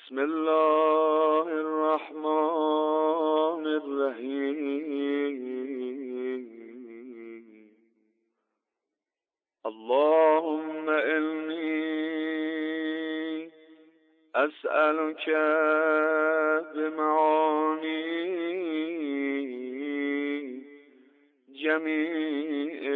بسم الله الرحمن الرحیم. اللهم إني أسألك بمعاني جميع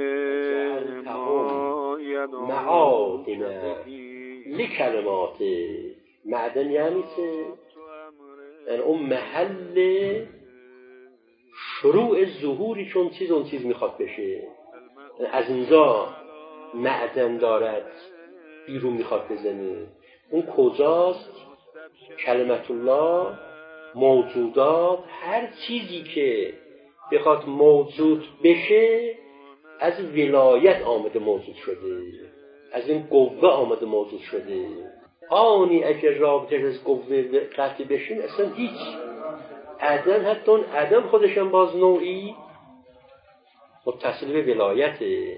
ما معادن لکلمات. معدن یعنی چه؟ یعنی اون محل شروع ظهوری، چون چیز اون چیز میخواد بشه. از اینجا معدن دارد بیرون میخواد بزنه. اون کجاست؟ کلمت الله، موجودات، هر چیزی که بخواد موجود بشه از ولایت آمده موجود شده، از این قوه آمده موجود شده. آنی اگر رابطه از قوه قطع بشین اصلا هیچ عدم، حتی اون عدم خودشم باز نوعی متصل به ولایته.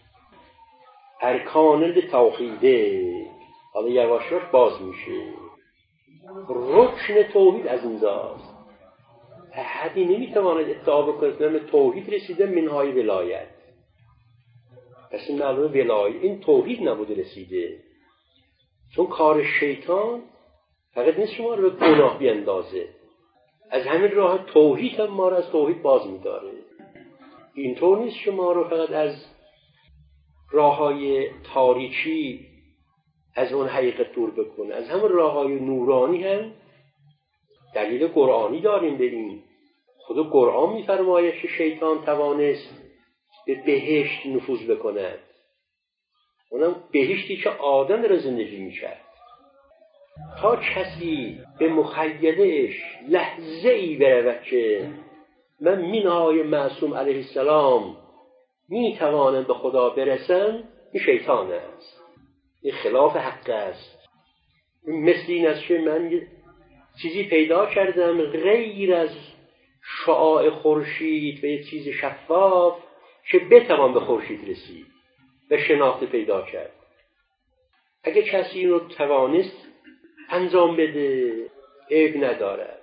ارکان توحیده حالا یواش یواش باز میشه. رکن توحید از اینجاست. احدی نمیتواند ادعا بکنه که من توحید رسیده منهای ولایت. پس این معلومه ولایت این توحید نبوده رسیده. چون کار شیطان فقط نیست شما رو به گناه بیندازه، از همین راه توحید هم ما رو از توحید باز میداره. اینطور نیست شما رو فقط از راههای تاریکی از اون حقیقت دور بکنه، از همون راههای نورانی هم دلیل قرآنی داریم بریم. خود قرآن میفرماید که شیطان توانست به بهشت نفوذ بکند، اونم بهشتی که آدم را زندگی میکرد. تا کسی به مخیلهش لحظه ای برود که من منهای معصوم علیه السلام میتوانم به خدا برسم، این شیطان است، این خلاف حق است. مثل این است که من چیزی پیدا کردم غیر از شعاع خورشید و یه چیز شفاف که بتوان به خورشید رسید و شناخت پیدا کرد. اگه کسی این رو توانست انجام بده عیب ندارد.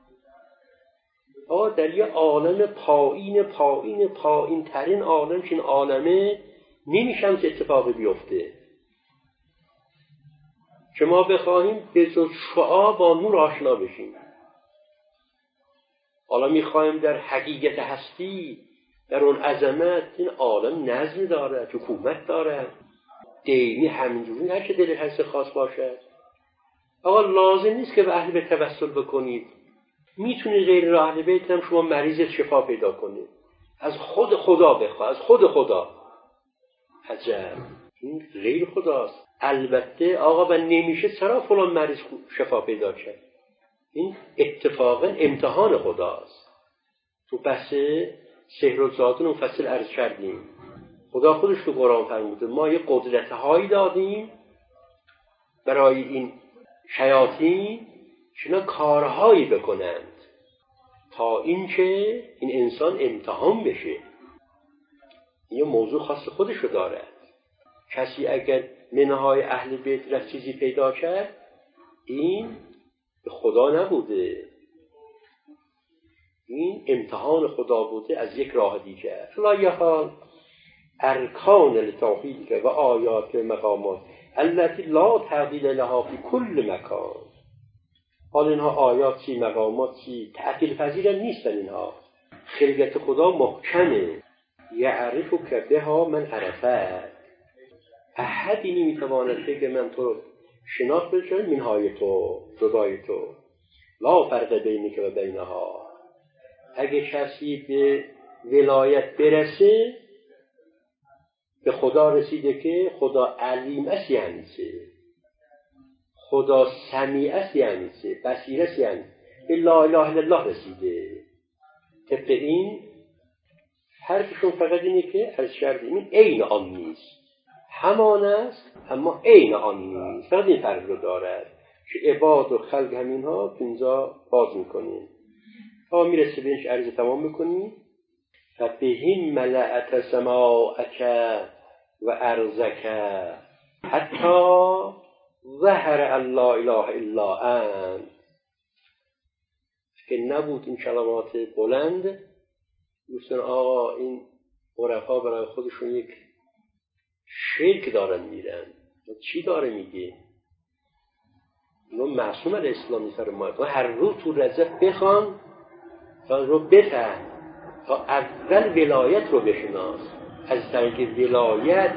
در یه عالم پایین ترین عالم که این عالمه نمیشم که اتفاقی بیفته که ما بخواهیم به جز شعاع با نور آشنا بشیم. حالا میخواهیم در حقیقت هستی، در اون عظمت، این عالم نظم دارد، حکومت دارد، دینی همینجوری نه که دل هست خاص باشد. لازم نیست که به اهل بیت توسل بکنید. میتونی غیر اهل بیت هم شما مریض شفا پیدا کنید. از خود خدا بخواه، از خود خدا. عجب، این غیر خداست. البته و نمیشه چرا فلان مریض شفا پیدا کرد؟ این اتفاقا امتحان خداست. تو بحث سحر و جادو مفصل عرض کردیم. خدا خودش تو قرآن فرموده ما یه قدرت‌هایی دادیم برای این شیاطین که کارهایی بکنند تا اینکه این انسان امتحان بشه. این موضوع خاص خودشو داره. کسی اگر منهای اهل بیت را چیزی پیدا کرد، این به خدا نبوده، این امتحان خدا بوده از یک راه دیگر. فلایه حال ارکان لتوحید و آیات مقامات التي لا تعدیل لها فی کل مکان. حال اینها آیات چی، مقامات چی، تعدیل پذیر نیستن. اینها خلقت خدا محکمه. یعرف که بها من عرفه. احدی نمیتواند بگه من تو شناخت بشه منهای تو، جدای تو. لا فرق بینک و بینها. اگه کسی به ولایت برسه، به خدا رسیده که خدا علیم است یعنی چه؟ خدا سمیع است یعنی چه؟ بصیر است یعنی به لا اله الا الله رسیده. طبق این فرقشون فقط اینه که از کردیم این عین آن نیست، همان است اما عین آن نیست. فقط این فرق رو دارد که عباد و خلق همینها اینجا باز میکنیم تا میرسه بهش عرض تمام میکنیم. فبهم ملأت سماعک و ارضک حتی ظهر ان لا اله الا انت. که نبود این کلمات بلند، دوستان آقا این عرفا برای خودشون یک شرک دارن میرن. چی داره میگه؟ اینو معصوم الاسلام میفرماید هر رو تو رزق بخوان تا رو بفهم، تا اول ولایت رو بشناس. از طریق ولایت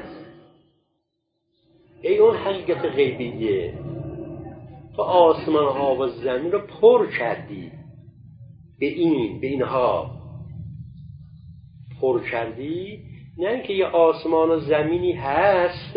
ای اون حقیقت غیبیه، تو آسمان ها و زمین رو پر کردی، به اینها پر کردی. نه اینکه یه آسمان و زمینی هست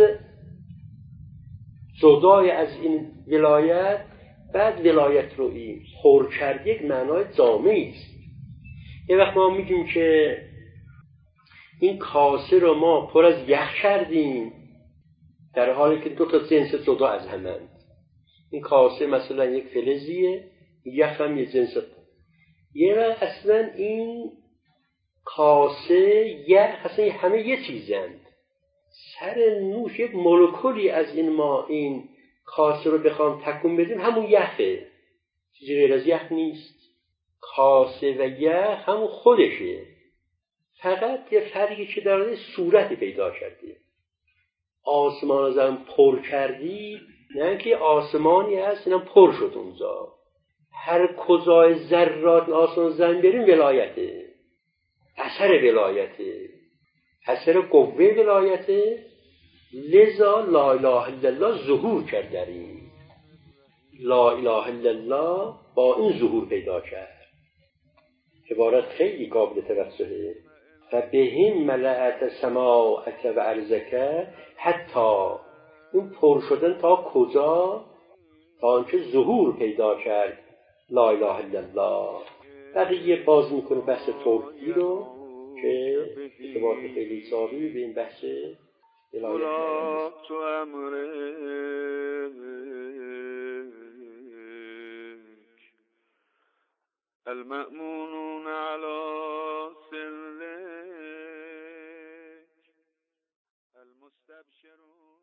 جدای از این ولایت، بعد ولایت رو این پر کردی یک معنای جامعی است. یه وقت ما میگیم که این کاسه رو ما پر از یخ کردیم، در حالی که دو تا جنس جدا از همند. این کاسه مثلا یک فلزیه، یخ هم یه جنس. یه وقت اصلا این کاسه یخ اصلا همه یه چیزند. سر نوش یک مولکولی از این ما این کاسه رو بخوام تکون بدیم همون یخه، چیزی غیر از یخ نیست. کاسه و یخ همون خودشه، فقط یه فرقی که داره صورتی پیدا کرده. آسمان از هم پر کردی، نه که آسمانی هست اینم پر شد اونجا. هر کجای ذرات آسمان زمین بریم ولایته، اثر ولایته، اثر قوه ولایته. لذا لا اله الا الله ظهور کرد در این. لا اله الا الله با این ظهور پیدا کرد. عبارت خیلی قابل توجهه. فبهم ملأت سماءک و ارضک، حتی اون پر شدن تا کجا؟ تا آنکه ظهور پیدا کرد لا اله الا الله. بقیه باز میکنه بحث توحیدی رو که ارتباط خیلی ساوی به این بحث ولایت تو امرک المأمونون على سرك المستبشرون